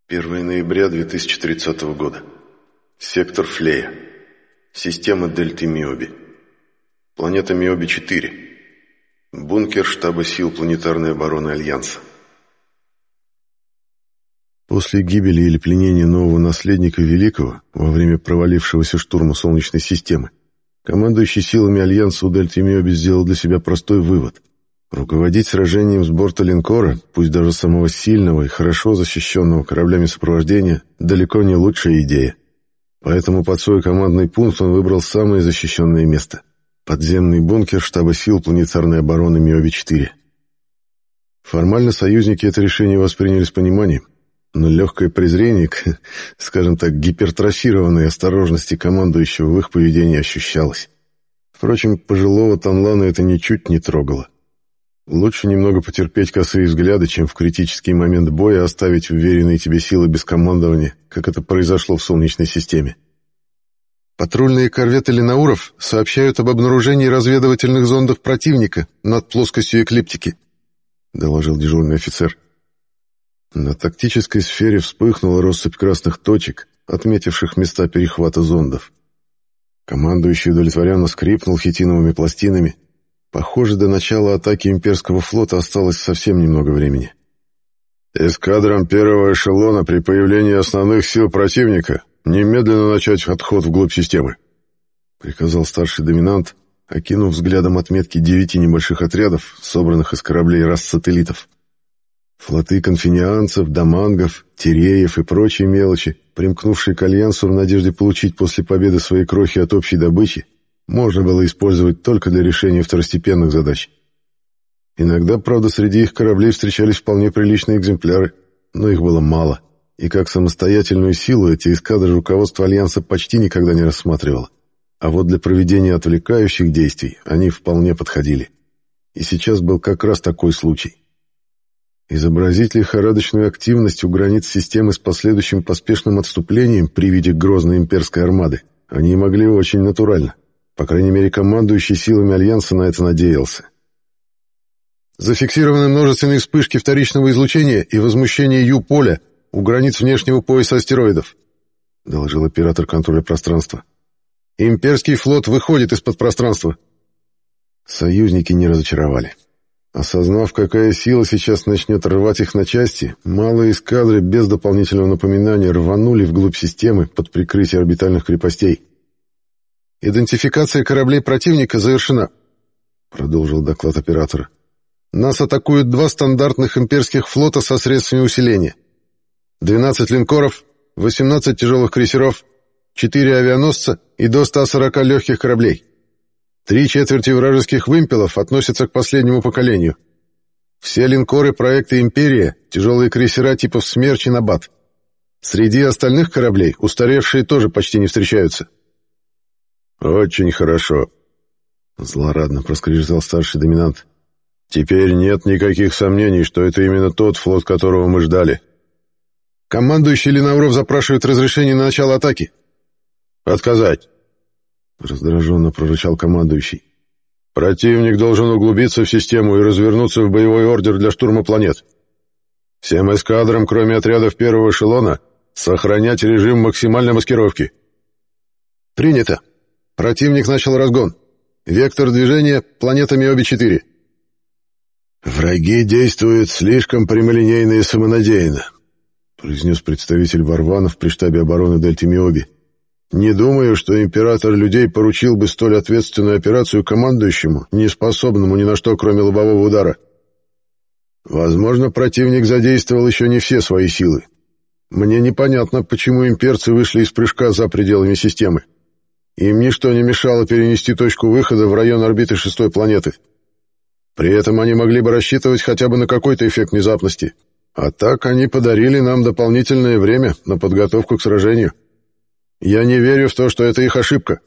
1 ноября 2030 года. Сектор Флея. Система Дельты Миоби. Планета Миоби-4. Бункер штаба сил планетарной обороны Альянса. После гибели или пленения нового наследника Великого во время провалившегося штурма Солнечной системы, командующий силами Альянса у Дельты Миоби сделал для себя простой вывод. Руководить сражением с борта линкора, пусть даже самого сильного и хорошо защищенного кораблями сопровождения, далеко не лучшая идея. Поэтому под свой командный пункт он выбрал самое защищенное место — подземный бункер штаба сил планетарной обороны Миоби-4. Формально союзники это решение восприняли с пониманием, но легкое презрение к, скажем так, гипертрофированной осторожности командующего в их поведении ощущалось. Впрочем, пожилого Танлана это ничуть не трогало. Лучше немного потерпеть косые взгляды, чем в критический момент боя оставить уверенные тебе силы без командования, как это произошло в Солнечной системе. Патрульные корветы Ленауров сообщают об обнаружении разведывательных зондов противника над плоскостью эклиптики, доложил дежурный офицер. На тактической сфере вспыхнула россыпь красных точек, отметивших места перехвата зондов. Командующий удовлетворенно скрипнул хитиновыми пластинами. Похоже, до начала атаки имперского флота осталось совсем немного времени. «Эскадрам первого эшелона при появлении основных сил противника немедленно начать отход вглубь системы», — приказал старший доминант, окинув взглядом отметки 9 небольших отрядов, собранных из кораблей рас-сателлитов. Флоты конфинианцев, дамангов, тиреев и прочие мелочи, примкнувшие к Альянсу в надежде получить после победы свои крохи от общей добычи, можно было использовать только для решения второстепенных задач. Иногда, правда, среди их кораблей встречались вполне приличные экземпляры, но их было мало, и как самостоятельную силу эти эскадры руководство Альянса почти никогда не рассматривало. А вот для проведения отвлекающих действий они вполне подходили. И сейчас был как раз такой случай. Изобразить лихорадочную активность у границ системы с последующим поспешным отступлением при виде грозной имперской армады они могли очень натурально. По крайней мере, командующий силами Альянса на это надеялся. Зафиксированы множественные вспышки вторичного излучения и возмущение Ю-поля у границ внешнего пояса астероидов, доложил оператор контроля пространства. Имперский флот выходит из-под пространства. Союзники не разочаровали. Осознав, какая сила сейчас начнет рвать их на части, малые эскадры без дополнительного напоминания рванули вглубь системы под прикрытие орбитальных крепостей. «Идентификация кораблей противника завершена», — продолжил доклад оператора. «Нас атакуют 2 стандартных имперских флота со средствами усиления. 12 линкоров, 18 тяжелых крейсеров, 4 авианосца и до 140 легких кораблей. 3/4 вражеских вымпелов относятся к последнему поколению. Все линкоры проекта «Империя», тяжелые крейсера типов «Смерч» и «Набат». Среди остальных кораблей устаревшие тоже почти не встречаются». «Очень хорошо», — злорадно проскрежетал старший доминант. «Теперь нет никаких сомнений, что это именно тот флот, которого мы ждали». «Командующий Ленауров запрашивает разрешение на начало атаки». «Отказать», — раздраженно прорычал командующий. «Противник должен углубиться в систему и развернуться в боевой ордер для штурма планет. Всем эскадрам, кроме отрядов первого эшелона, сохранять режим максимальной маскировки». «Принято. Противник начал разгон. Вектор движения — планета Миоби-4». «Враги действуют слишком прямолинейно и самонадеянно», — произнес представитель Варванов при штабе обороны Дельты Миоби. «Не думаю, что император людей поручил бы столь ответственную операцию командующему, не способному ни на что, кроме лобового удара. Возможно, противник задействовал еще не все свои силы. Мне непонятно, почему имперцы вышли из прыжка за пределами системы. Им ничто не мешало перенести точку выхода в район орбиты 6-й планеты. При этом они могли бы рассчитывать хотя бы на какой-то эффект внезапности. А так они подарили нам дополнительное время на подготовку к сражению. Я не верю в то, что это их ошибка».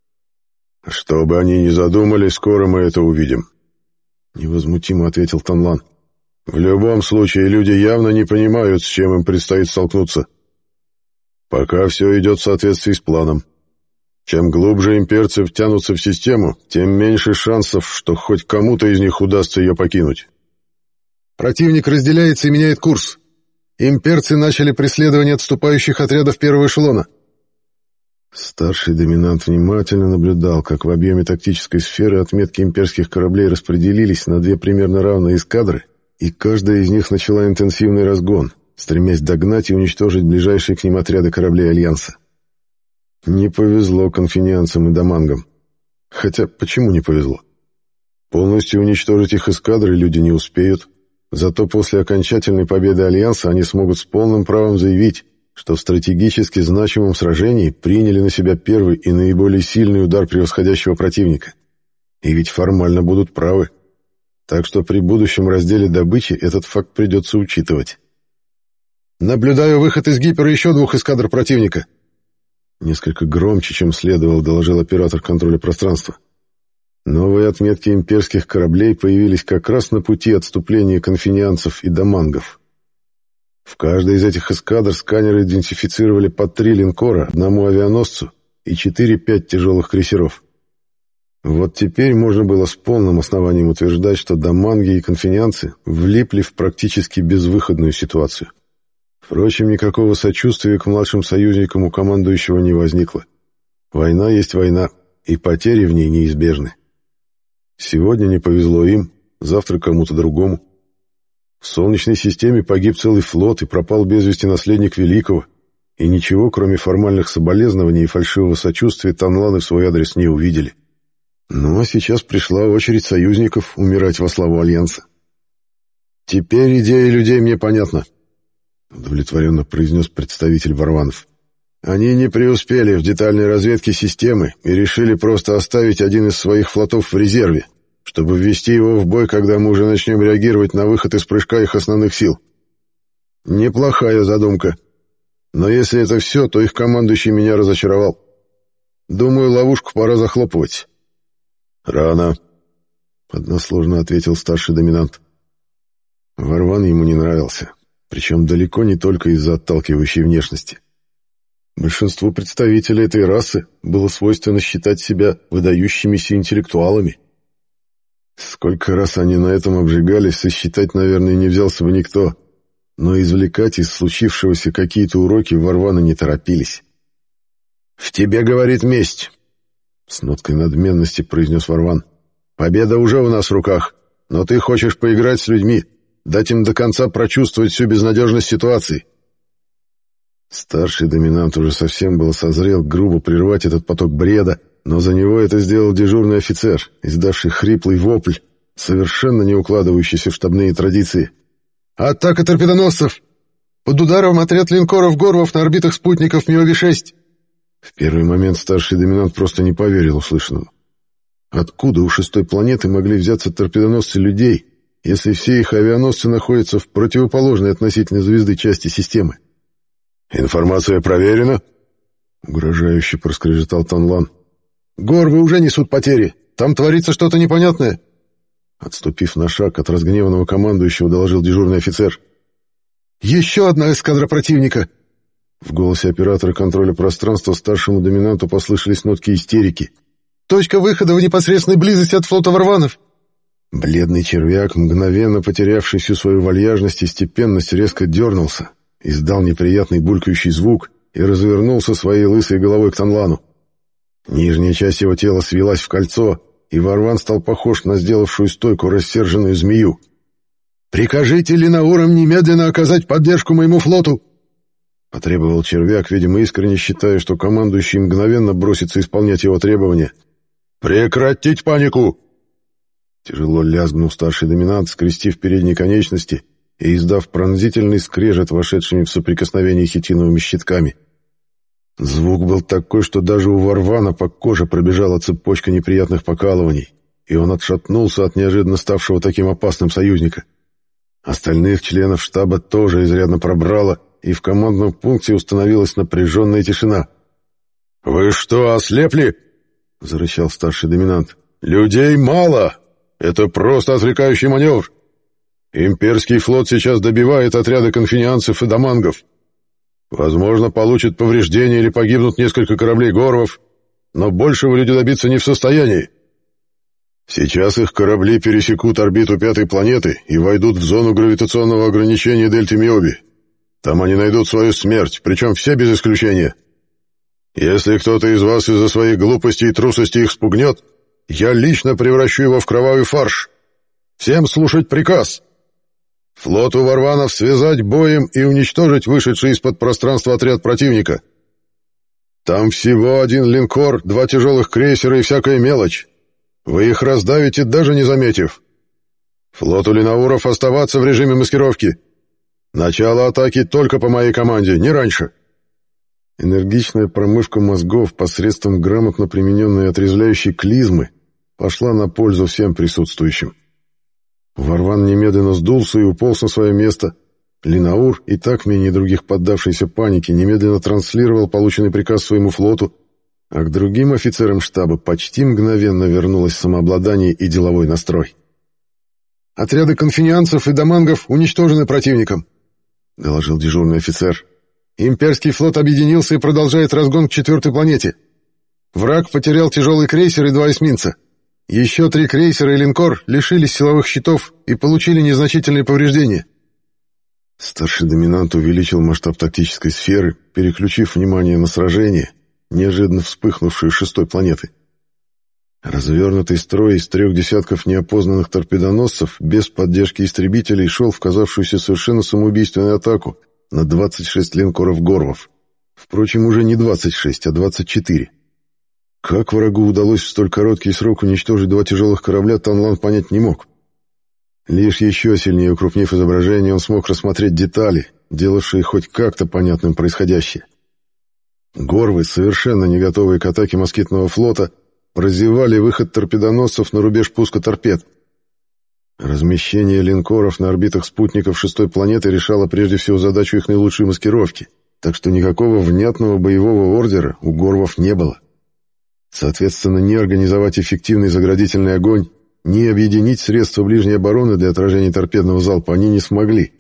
«Что бы они ни задумали, скоро мы это увидим», — невозмутимо ответил Танлан. «В любом случае, люди явно не понимают, с чем им предстоит столкнуться. Пока все идет в соответствии с планом. Чем глубже имперцы втянутся в систему, тем меньше шансов, что хоть кому-то из них удастся ее покинуть». «Противник разделяется и меняет курс. Имперцы начали преследование отступающих отрядов первого эшелона. Старший доминант внимательно наблюдал, как в объеме тактической сферы отметки имперских кораблей распределились на две примерно равные эскадры, и каждая из них начала интенсивный разгон, стремясь догнать и уничтожить ближайшие к ним отряды кораблей Альянса. Не повезло конфинианцам и домангам. Хотя, почему не повезло? Полностью уничтожить их эскадры люди не успеют, зато после окончательной победы Альянса они смогут с полным правом заявить, что в стратегически значимом сражении приняли на себя первый и наиболее сильный удар превосходящего противника. И ведь формально будут правы. Так что при будущем разделе добычи этот факт придется учитывать. «Наблюдаю выход из гипера еще 2 эскадр противника». Несколько громче, чем следовало, доложил оператор контроля пространства. Новые отметки имперских кораблей появились как раз на пути отступления конфинианцев и домангов. В каждой из этих эскадр сканеры идентифицировали по 3 линкора, 1 авианосцу и 4-5 тяжелых крейсеров. Вот теперь можно было с полным основанием утверждать, что доманги и конфинианцы влипли в практически безвыходную ситуацию. Впрочем, никакого сочувствия к младшим союзникам у командующего не возникло. Война есть война, и потери в ней неизбежны. Сегодня не повезло им, завтра кому-то другому. В Солнечной системе погиб целый флот и пропал без вести наследник Великого, и ничего, кроме формальных соболезнований и фальшивого сочувствия, танланы в свой адрес не увидели. Ну а сейчас пришла очередь союзников умирать во славу Альянса. «Теперь идея людей мне понятна», — удовлетворенно произнес представитель Варванов. «Они не преуспели в детальной разведке системы и решили просто оставить один из своих флотов в резерве, чтобы ввести его в бой, когда мы уже начнем реагировать на выход из прыжка их основных сил. Неплохая задумка. Но если это все, то их командующий меня разочаровал. Думаю, ловушку пора захлопывать». «Рано», — односложно ответил старший доминант. Варван ему не нравился, причем далеко не только из-за отталкивающей внешности. Большинству представителей этой расы было свойственно считать себя выдающимися интеллектуалами. Сколько раз они на этом обжигались, сосчитать, наверное, не взялся бы никто, но извлекать из случившегося какие-то уроки Варваны не торопились. «В тебе, говорит, месть», — с ноткой надменности произнес Варван. «Победа уже у нас в руках, но ты хочешь поиграть с людьми, дать им до конца прочувствовать всю безнадежность ситуации». Старший доминант уже совсем было созрел грубо прервать этот поток бреда, но за него это сделал дежурный офицер, издавший хриплый вопль, совершенно не укладывающийся в штабные традиции. «Атака торпедоносцев! Под ударом отряд линкоров Горвов на орбитах спутников Миови-6!» В первый момент старший доминант просто не поверил услышанному. Откуда у 6-й планеты могли взяться торпедоносцы людей, если все их авианосцы находятся в противоположной относительно звезды части системы? «Информация проверена?» — угрожающе проскрежетал Танлан. «Горвы уже несут потери. Там творится что-то непонятное». Отступив на шаг от разгневанного командующего, доложил дежурный офицер. «Еще одна эскадра противника!» В голосе оператора контроля пространства старшему доминанту послышались нотки истерики. «Точка выхода в непосредственной близости от флота Варванов!» Бледный червяк, мгновенно потерявший всю свою вальяжность и степенность, резко дернулся, издал неприятный булькающий звук и развернулся своей лысой головой к Танлану. Нижняя часть его тела свелась в кольцо, и Варван стал похож на сделавшую стойку рассерженную змею. «Прикажите Линаурам немедленно оказать поддержку моему флоту!» — потребовал червяк, видимо, искренне считая, что командующий мгновенно бросится исполнять его требования. «Прекратить панику!» Тяжело лязгнул старший доминант, скрестив передние конечности и издав пронзительный скрежет вошедшими в соприкосновение хитиновыми щитками. Звук был такой, что даже у Варвана по коже пробежала цепочка неприятных покалываний, и он отшатнулся от неожиданно ставшего таким опасным союзника. Остальных членов штаба тоже изрядно пробрало, и в командном пункте установилась напряженная тишина. «Вы что, ослепли?» — зарычал старший доминант. «Людей мало! Это просто отвлекающий маневр! Имперский флот сейчас добивает отряды конфинианцев и домангов. Возможно, получат повреждения или погибнут несколько кораблей Горвов, но большего люди добиться не в состоянии. Сейчас их корабли пересекут орбиту 5-й планеты и войдут в зону гравитационного ограничения дельты Миоби. Там они найдут свою смерть, причем все без исключения. Если кто-то из вас из-за своей глупости и трусости их спугнет, я лично превращу его в кровавый фарш. Всем слушать приказ. Флоту варванов связать боем и уничтожить вышедший из-под пространства отряд противника. Там всего один линкор, 2 тяжелых крейсера и всякая мелочь. Вы их раздавите, даже не заметив. Флоту линауров оставаться в режиме маскировки. Начало атаки только по моей команде, не раньше. Энергичная промывка мозгов посредством грамотно примененной отрезвляющей клизмы пошла на пользу всем присутствующим. Варван немедленно сдулся и уполз на свое место. Линаур, и так менее других поддавшийся панике, немедленно транслировал полученный приказ своему флоту, а к другим офицерам штаба почти мгновенно вернулось самообладание и деловой настрой. «Отряды конфинианцев и домангов уничтожены противником», — доложил дежурный офицер. «Имперский флот объединился и продолжает разгон к 4-й планете. Враг потерял тяжелый крейсер и 2 эсминца. Еще 3 крейсера и линкор лишились силовых щитов и получили незначительные повреждения». Старший доминант увеличил масштаб тактической сферы, переключив внимание на сражение, неожиданно вспыхнувшую 6-й планеты. Развернутый строй из 3 десятков неопознанных торпедоносцев без поддержки истребителей шел в казавшуюся совершенно самоубийственную атаку на 26 линкоров-горвов. Впрочем, уже не 26, а 24. Как врагу удалось в столь короткий срок уничтожить 2 тяжелых корабля, Танлан понять не мог. Лишь еще сильнее укрупнив изображение, он смог рассмотреть детали, делавшие хоть как-то понятным происходящее. Горвы, совершенно не готовые к атаке москитного флота, прозевали выход торпедоносцев на рубеж пуска торпед. Размещение линкоров на орбитах спутников 6-й планеты решало прежде всего задачу их наилучшей маскировки, так что никакого внятного боевого ордера у горвов не было. Соответственно, ни организовать эффективный заградительный огонь, ни объединить средства ближней обороны для отражения торпедного залпа они не смогли.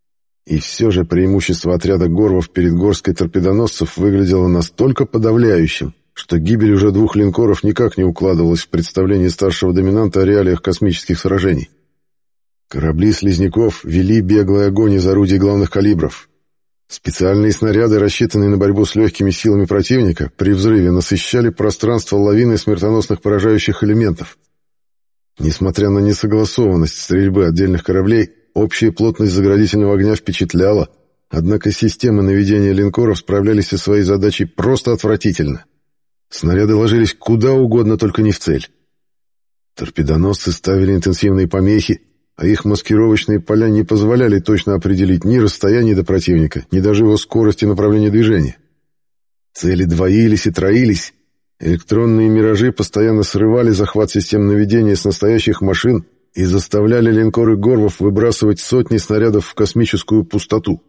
И все же преимущество отряда горвов перед горсткой торпедоносцев выглядело настолько подавляющим, что гибель уже 2 линкоров никак не укладывалась в представление старшего доминанта о реалиях космических сражений. Корабли слизняков вели беглый огонь из орудий главных калибров. Специальные снаряды, рассчитанные на борьбу с легкими силами противника, при взрыве насыщали пространство лавиной смертоносных поражающих элементов. Несмотря на несогласованность стрельбы отдельных кораблей, общая плотность заградительного огня впечатляла, однако системы наведения линкоров справлялись со своей задачей просто отвратительно. Снаряды ложились куда угодно, только не в цель. Торпедоносцы ставили интенсивные помехи, а их маскировочные поля не позволяли точно определить ни расстояние до противника, ни даже его скорость и направление движения. Цели двоились и троились. Электронные миражи постоянно срывали захват систем наведения с настоящих машин и заставляли линкоры горвов выбрасывать сотни снарядов в космическую пустоту.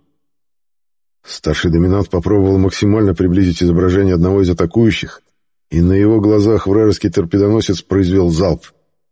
Старший доминант попробовал максимально приблизить изображение одного из атакующих, и на его глазах вражеский торпедоносец произвел залп.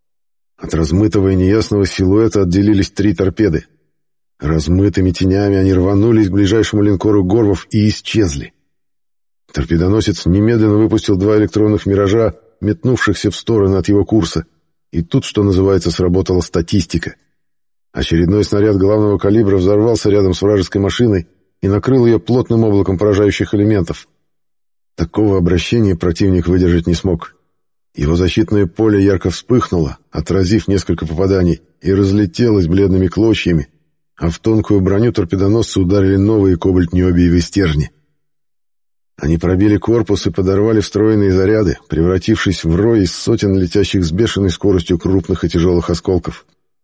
От размытого и неясного силуэта отделились 3 торпеды. Размытыми тенями они рванулись к ближайшему линкору горвов и исчезли. Торпедоносец немедленно выпустил 2 электронных миража, метнувшихся в стороны от его курса, и тут, что называется, сработала статистика. Очередной снаряд главного калибра взорвался рядом с вражеской машиной и накрыл ее плотным облаком поражающих элементов. Такого обращения противник выдержать не смог. Его защитное поле ярко вспыхнуло, отразив несколько попаданий, и разлетелось бледными клочьями, а в тонкую броню торпедоносцы ударили новые кобальт-ниобиевые стержни. Они пробили корпус и подорвали встроенные заряды, превратившись в рой из сотен летящих с бешеной скоростью крупных и тяжелых осколков.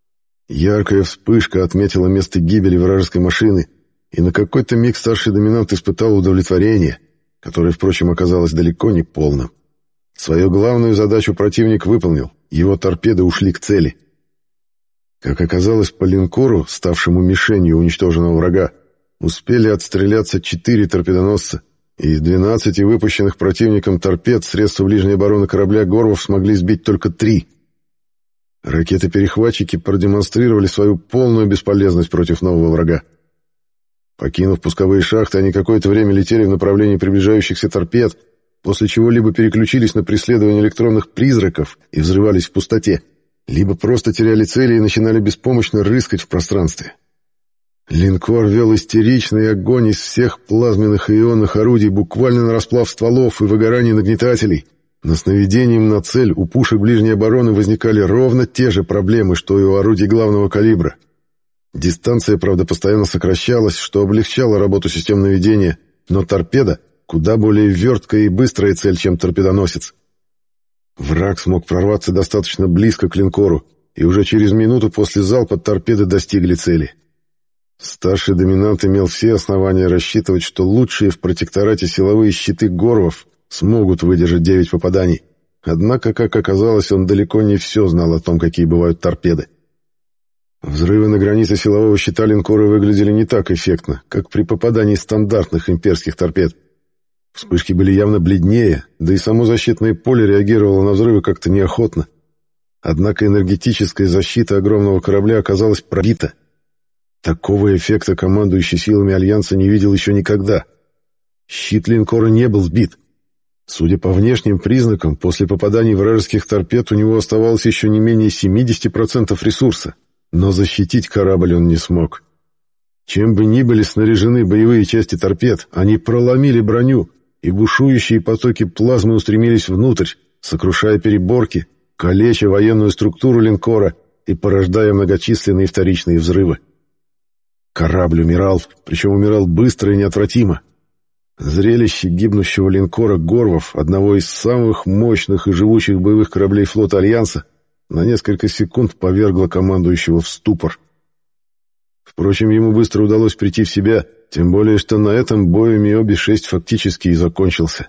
Яркая вспышка отметила место гибели вражеской машины, и на какой-то миг старший доминант испытал удовлетворение, которое, впрочем, оказалось далеко не полным. Свою главную задачу противник выполнил, его торпеды ушли к цели. Как оказалось, по линкору, ставшему мишенью уничтоженного врага, успели отстреляться 4 торпедоносца, и из 12 выпущенных противником торпед средства ближней обороны корабля горвов смогли сбить только 3. Ракеты-перехватчики продемонстрировали свою полную бесполезность против нового врага. Покинув пусковые шахты, они какое-то время летели в направлении приближающихся торпед, после чего либо переключились на преследование электронных призраков и взрывались в пустоте, либо просто теряли цели и начинали беспомощно рыскать в пространстве. Линкор вел истеричный огонь из всех плазменных и ионных орудий буквально на расплав стволов и выгорание нагнетателей. Но с наведением на цель у пушек ближней обороны возникали ровно те же проблемы, что и у орудий главного калибра. Дистанция, правда, постоянно сокращалась, что облегчало работу систем наведения, но торпеда — куда более верткая и быстрая цель, чем торпедоносец. Враг смог прорваться достаточно близко к линкору, и уже через минуту после залпа торпеды достигли цели. Старший доминант имел все основания рассчитывать, что лучшие в протекторате силовые щиты Горвов смогут выдержать 9 попаданий. Однако, как оказалось, он далеко не все знал о том, какие бывают торпеды. Взрывы на границе силового щита линкора выглядели не так эффектно, как при попадании стандартных имперских торпед. Вспышки были явно бледнее, да и само защитное поле реагировало на взрывы как-то неохотно. Однако энергетическая защита огромного корабля оказалась пробита. Такого эффекта командующий силами Альянса не видел еще никогда. Щит линкора не был сбит. Судя по внешним признакам, после попаданий вражеских торпед у него оставалось еще не менее 70% ресурса, но защитить корабль он не смог. Чем бы ни были снаряжены боевые части торпед, они проломили броню, и бушующие потоки плазмы устремились внутрь, сокрушая переборки, калеча военную структуру линкора и порождая многочисленные вторичные взрывы. Корабль умирал, причем умирал быстро и неотвратимо. Зрелище гибнущего линкора Горвов, одного из самых мощных и живучих боевых кораблей флота Альянса, на несколько секунд повергло командующего в ступор. Впрочем, ему быстро удалось прийти в себя, тем более, что на этом бой Миоби-6 фактически и закончился.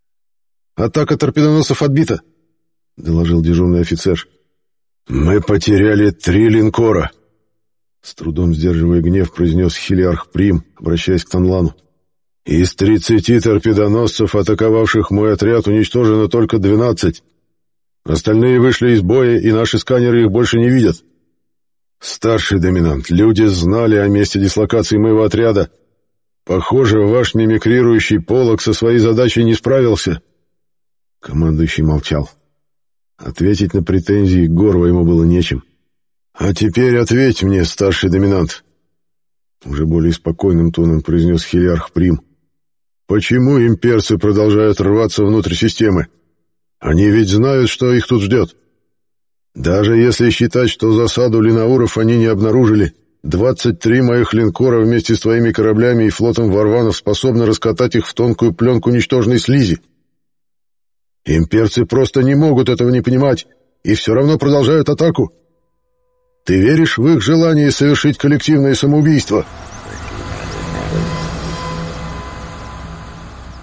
«Атака торпедоносцев отбита», — доложил дежурный офицер. «Мы потеряли 3 линкора», — с трудом сдерживая гнев, произнес Хелиарх Прим, обращаясь к Танлану. «Из 30 торпедоносцев, атаковавших мой отряд, уничтожено только 12. Остальные вышли из боя, и наши сканеры их больше не видят. Старший доминант, люди знали о месте дислокации моего отряда. Похоже, ваш мимикрирующий полог со своей задачей не справился». Командующий молчал. Ответить на претензии Горва ему было нечем. «А теперь ответь мне, старший доминант», — уже более спокойным тоном произнес Хелиарх Прим. «Почему имперцы продолжают рваться внутрь системы? Они ведь знают, что их тут ждет. Даже если считать, что засаду линауров они не обнаружили, 23 моих линкора вместе с твоими кораблями и флотом варванов способны раскатать их в тонкую пленку ничтожной слизи. Имперцы просто не могут этого не понимать и все равно продолжают атаку. Ты веришь в их желание совершить коллективное самоубийство?»